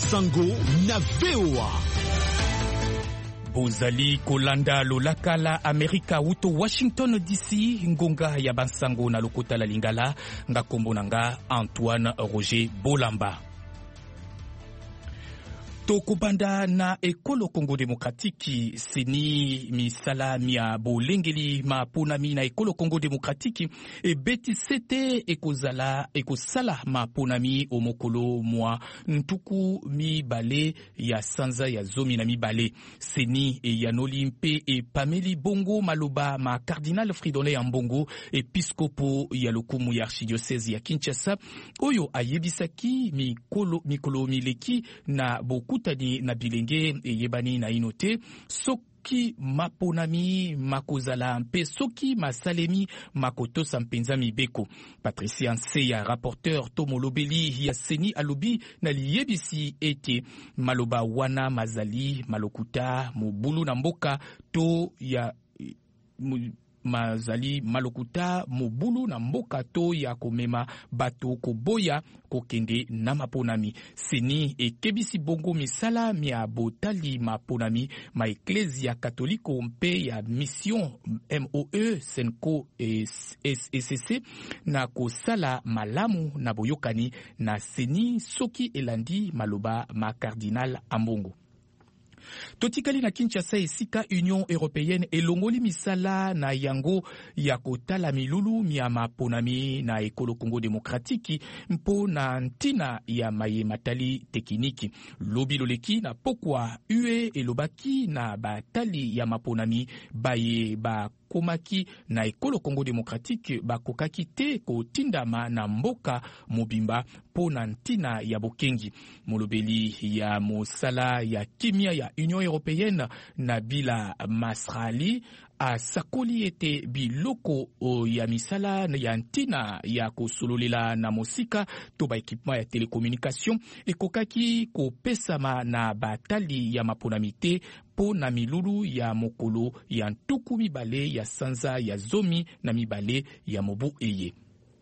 Bansango na VOA. Bozali kolanda lolaka la Amerika uto Washington DC, ngonga ya Bansango na lokota la lingala, nga kombo nanga Antoine Roger Bolamba. Tokubanda na ekolo Congo Demokratiki, seni misala mia bolengeli maponami na ekolo Congo Demokratiki, e beti sete ekosala maponami omokolo mwa ntuku mi bale ya sanza ya zomi na mi bale. Seni e yanoli mpe e pameli bongo maloba ma Cardinal Fridolin ya Mbongo, episkopo ya lokumu ya archidiocese ya Kinshasa, oyo ayebisaki mikolo mileki na boku tani na bilenge yebani na inote soki maponami makozala mpe soki masalemi makotosa mpenza mibeko. Patricia Nseya, rapporteur tomolobeli ya seni, alobi na liyebisi ete maloba wana mazali malokuta mobulu na mboka to ya mazali malokuta mobulu na mboka to ya komema bato koboya kokende na maponami. Seni ekebisi bongo misala mia botali maponami ma Eklezia Katoliko mpe ya Mission MOE Senko SCC na kosala malamu na boyokani na seni soki elandi maloba ma Cardinal Ambongo. Totikali na Kinshasa esika Union Européenne elongoli misala na yango ya kotala milulu mia maponami na ekolo Congo Demokratiki mpo na ntina ya maye matali tekiniki. Lobi loleki na pokwa UE elobaki na batali ya maponami baye ba komaki na ekolo Congo Demokratike bakokaki te kotindama na mboka mobimba po na ntina ya bokengi. Molobeli ya mosala ya kimia ya Union Européenne na bila Masrali asakoli ete biloko ya misala ya ntina ya kosololela na mosika to ba ekipema ya telekomunikasyon ekokaki kopesama na batali ya maponamite po na milulu ya mokolo ya ntuku mibale ya sanza ya zomi na mibale ya mobu eye.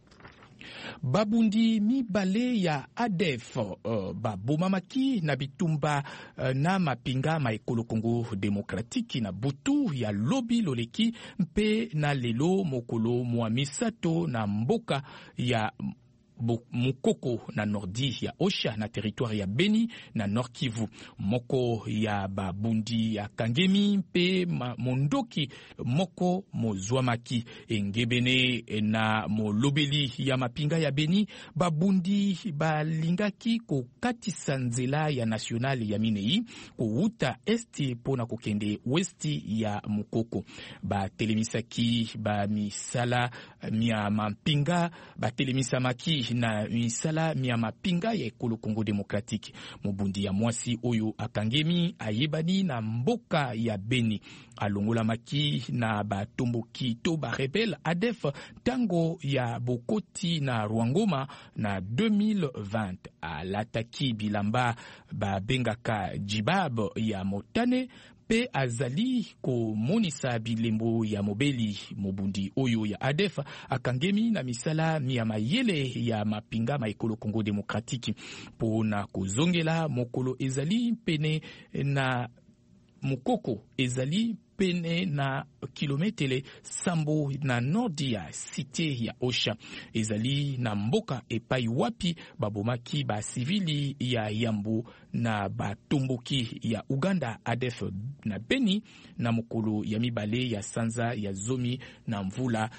Babundi mibale ya ADF babomamaki na bitumba na mapinga ma ekolo Congo Demokratiki na butu ya lobi loleki mpe na lelo mokolo mwa misato na mboka ya Mukoko na nordi ya Osha na territoire ya Beni na Nord Kivu. Moko ya babundi ya Kangemi mpe mondoki moko mozwamaki engebene na molobeli ya mapinga ya Beni. Babundi balingaki kokatisa nzela ya nationale ya Minei kouta esti pona kokende westi ya Mukoko. Batelemisaki ba misala mia mapinga batelemisamaki na misala mia mapinga ya ekolo Congo Demokratiki. Mobundi ya mwasi oyo akangemi ayebani na mboka ya Beni alongola maki na batomboki to ba rebel ADF tango ya bokoti na Rwangoma na 2020. Alataki bilamba babengaka Jibab ya Motane pe azali ko monisa bilembo ya mobeli. Mobundi oyo ya ADF akangemi na misala mia mayele ya mapinga ma ekolo Congo Demokratiki po na kozongela mokolo ezali pene na Mukoko ezali pene na kilometele sambo na nordi ya cité ya Osha. Ezali na mboka epai wapi babomaki ba civili ya Yambu na batomboki ya Uganda ADF na Beni na mokolo ya mibale ya sanza ya zomi na mvula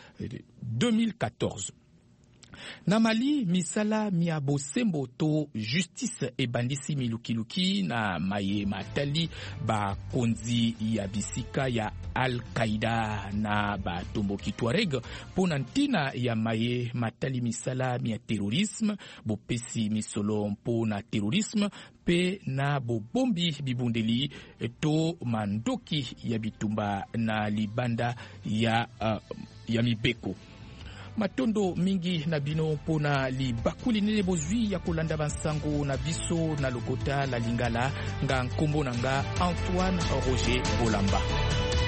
2014. Na Mali, misala mia bosembo to justice ebandisi milukiluki na maye matali ba konzi ya bisika ya Al-Qaida na ba tomboki Tuareg pona ntina ya maye matali misala mia terorisme bopesi misolo pona terorisme pe na bobombi bibundeli to mandoki ya bitumba na libanda ya mibeko. Matondo mingi na bino pona libakuli nene bozwi ya kolanda Bansango na biso na lokota la lingala nga nkombo nanga Antoine Roger Bolamba.